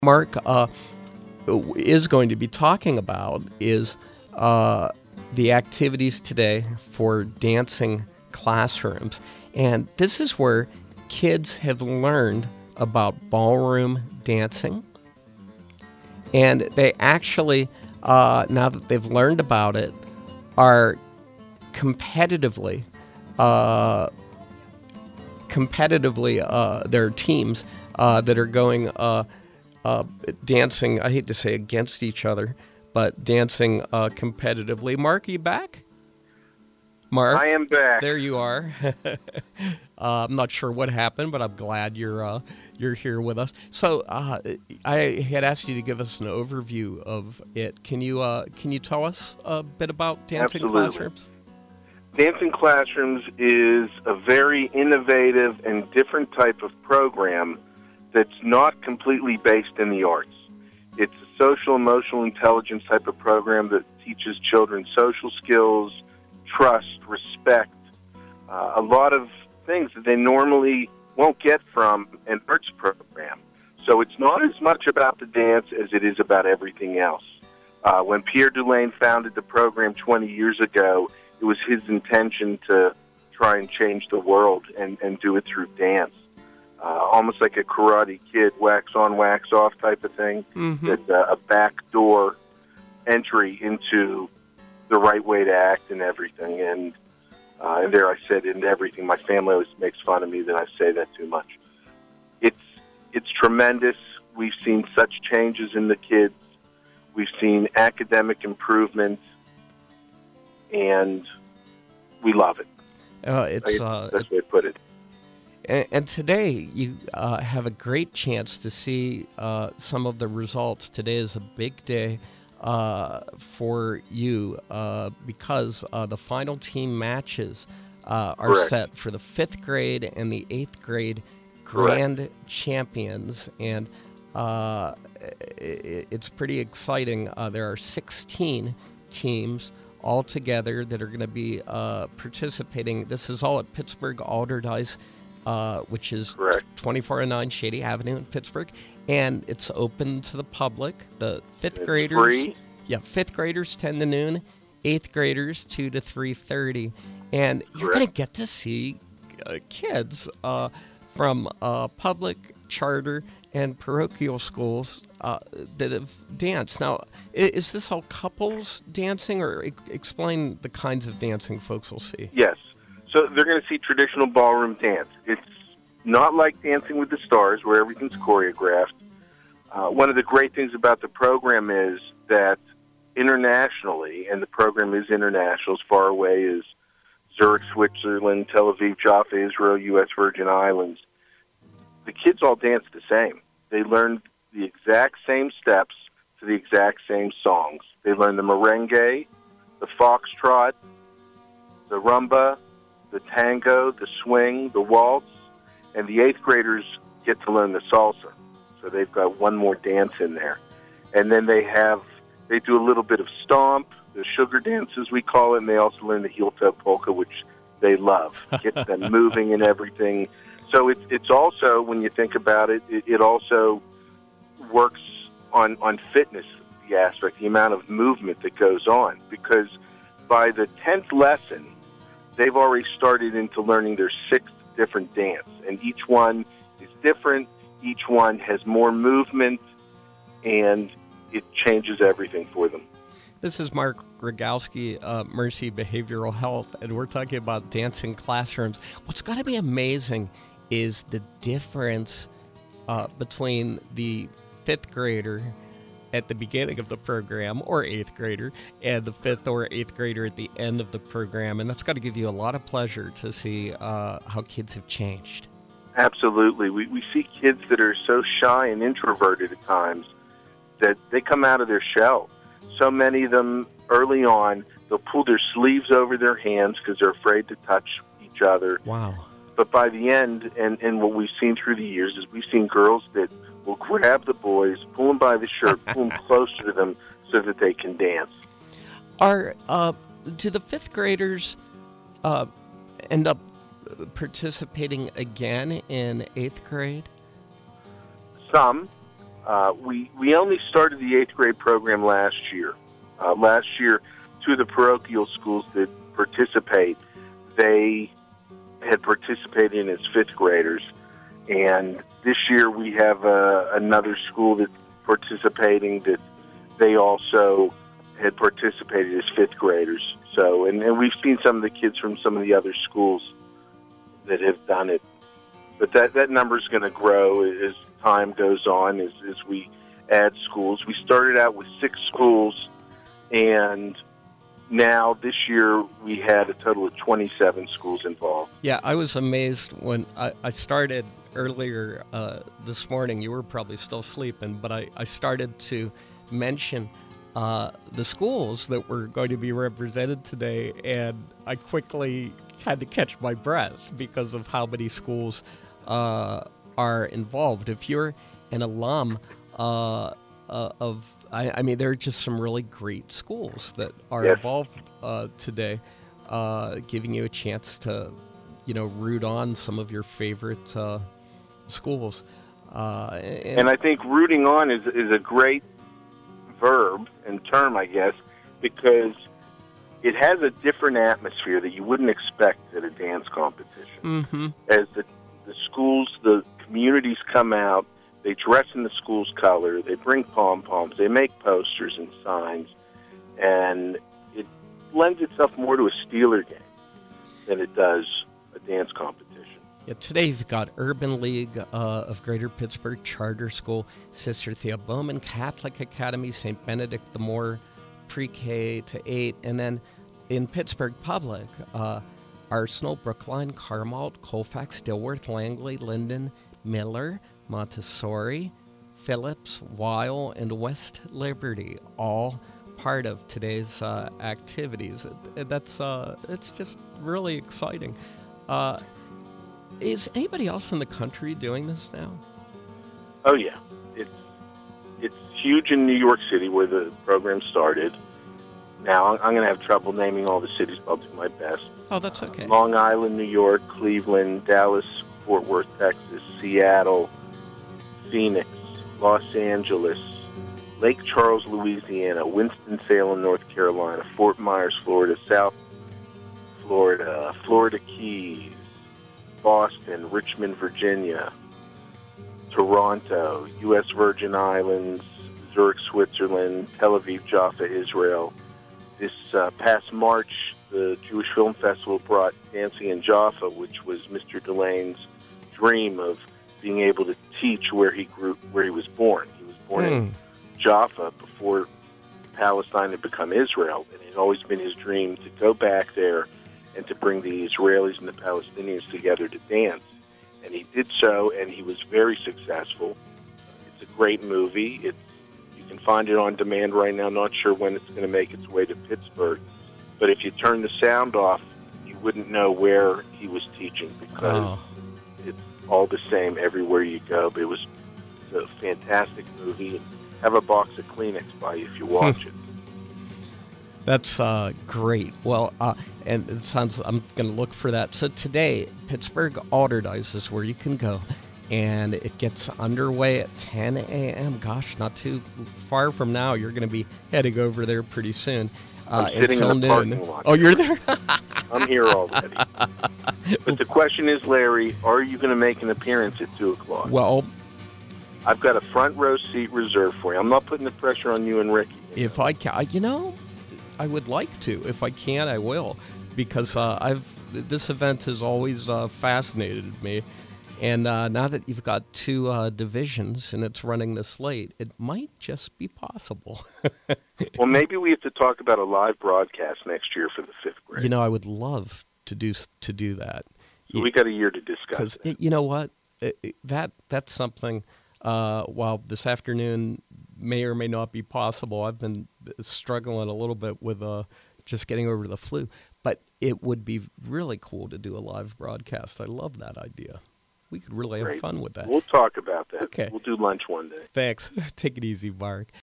Mark is going to be talking about is the activities today for dancing classrooms. And this is where kids have learned about ballroom dancing. And they actually, now that they've learned about it, are competitively, there are teams that are going dancing, I hate to say against each other, but dancing competitively. Mark, are you back? Mark? I am back. There you are. I'm not sure what happened, but I'm glad you're here with us. So I had asked you to give us an overview of it. Can you tell us a bit about Dancing Absolutely. Classrooms? Dancing Classrooms is a very innovative and different type of program that's not completely based in the arts. It's a social, emotional intelligence type of program that teaches children social skills, trust, respect, a lot of things that they normally won't get from an arts program. So it's not as much about the dance as it is about everything else. When Pierre Dulain founded the program 20 years ago, it was his intention to try and change the world and do it through dance. Almost like a Karate Kid, wax on, wax off type of thing. Mm-hmm. That's a backdoor entry into the right way to act and everything. And there I said in everything. My family always makes fun of me that I say that too much. It's tremendous. We've seen such changes in the kids. We've seen academic improvements, and we love it. It's that's the way to put it. And today you have a great chance to see some of the results. Today is a big day for you because the final team matches are Correct. set for the 5th grade and the 8th grade grand Correct. champions. And it's pretty exciting. There are 16 teams all together that are going to be participating. This is all at Pittsburgh Alderdice, which is Correct. 2409 Shady Avenue in Pittsburgh, and it's open to the public. The 5th It's graders, free. 5th graders 10 to noon, 8th graders 2 to 3:30, and you're Correct. going to get to see kids from public, charter, and parochial schools that have danced. Now, is this all couples dancing, or explain the kinds of dancing folks will see? Yes. So they're going to see traditional ballroom dance. It's not like Dancing with the Stars, where everything's choreographed. One of the great things about the program is that internationally, and the program is international, as far away as Zurich, Switzerland, Tel Aviv, Jaffa, Israel, U.S. Virgin Islands, the kids all dance the same. They learn the exact same steps to the exact same songs. They learn the merengue, the foxtrot, the rumba, the tango, the swing, the waltz, and the 8th graders get to learn the salsa. So they've got one more dance in there. And then they do a little bit of stomp, the sugar dance as we call it, and they also learn the heel-toe polka, which they love. Gets them moving and everything. So it's also, when you think about it, it also works on fitness, the aspect, the amount of movement that goes on. Because by the 10th lesson, they've already started into learning their 6th different dance. And each one is different. Each one has more movement, and it changes everything for them. This is Mark Rogowski, Mercy Behavioral Health, and we're talking about dancing classrooms. What's got to be amazing is the difference between the 5th grader at the beginning of the program, or 8th grader, and the 5th or 8th grader at the end of the program. And that's got to give you a lot of pleasure to see how kids have changed. Absolutely. We see kids that are so shy and introverted at times that they come out of their shell. So many of them, early on, they'll pull their sleeves over their hands because they're afraid to touch each other. Wow. But by the end, and what we've seen through the years, is we've seen girls that will grab the boys, pull them by the shirt, pull them closer to them so that they can dance. Do the 5th graders end up participating again in 8th grade? Some. We only started the 8th grade program last year. Last year, two of the parochial schools that participate, they had participated in as 5th graders. And this year we have another school that's participating that they also had participated as 5th graders. So, and we've seen some of the kids from some of the other schools that have done it. But that number is going to grow as time goes on, as we add schools. We started out with 6 schools, and now this year we had a total of 27 schools involved. Yeah, I was amazed when I started earlier this morning. You were probably still sleeping, but I started to mention the schools that were going to be represented today, and I quickly had to catch my breath because of how many schools are involved. If you're an alum I mean, there are just some really great schools that are involved today, giving you a chance to, root on some of your favorite schools. And I think rooting on is a great verb and term, I guess, because it has a different atmosphere that you wouldn't expect at a dance competition. Mm-hmm. As the schools, the communities come out, they dress in the school's color, they bring pom-poms, they make posters and signs, and it lends itself more to a Steeler game than it does a dance competition. Yeah, today you've got Urban League of Greater Pittsburgh Charter School, Sister Thea Bowman Catholic Academy, St. Benedict the Moor Pre-K to 8, and then in Pittsburgh Public, Arsenal, Brookline, Carmalt, Colfax, Dilworth, Langley, Linden, Miller, Montessori, Phillips, Weil, and West Liberty, all part of today's activities. It's just really exciting. Is anybody else in the country doing this now? Oh yeah, it's huge in New York City where the program started. Now I'm going to have trouble naming all the cities, but I'll do my best. Oh, that's okay. Long Island, New York, Cleveland, Dallas, Fort Worth, Texas, Seattle, Phoenix, Los Angeles, Lake Charles, Louisiana, Winston-Salem, North Carolina, Fort Myers, Florida, South Florida, Florida Keys, Boston, Richmond, Virginia, Toronto, U.S. Virgin Islands, Zurich, Switzerland, Tel Aviv, Jaffa, Israel. This past March, the Jewish Film Festival brought Dancing in Jaffa, which was Mr. Delane's dream of being able to teach where he was born. He was born in Jaffa before Palestine had become Israel, and it had always been his dream to go back there and to bring the Israelis and the Palestinians together to dance. And he did so, and he was very successful. It's a great movie. You can find it on demand right now. Not sure when it's going to make its way to Pittsburgh. But if you turn the sound off, you wouldn't know where he was teaching because it's all the same everywhere you go. But it's a fantastic movie. Have a box of Kleenex by you if you watch it. That's great. Well, and it sounds, I'm going to look for that. So today, Pittsburgh Allderdice is where you can go, and it gets underway at 10 a.m. Gosh, not too far from now. You're going to be heading over there pretty soon. I'm sitting in the parking lot. Oh, you're there? I'm here already. But the question is, Larry, are you going to make an appearance at 2 o'clock? Well, I've got a front row seat reserved for you. I'm not putting the pressure on you and Ricky. If I can, I would like to. If I can, I will, because this event has always fascinated me, and now that you've got 2 divisions and it's running this late, it might just be possible. Well, maybe we have to talk about a live broadcast next year for the 5th grade. I would love to do that. So we got a year to discuss. Because you know what, that's something. While this afternoon may or may not be possible, I've been struggling a little bit with just getting over the flu. But it would be really cool to do a live broadcast. I love that idea. We could really have fun with that. We'll talk about that. Okay. We'll do lunch one day. Thanks. Take it easy, Mark.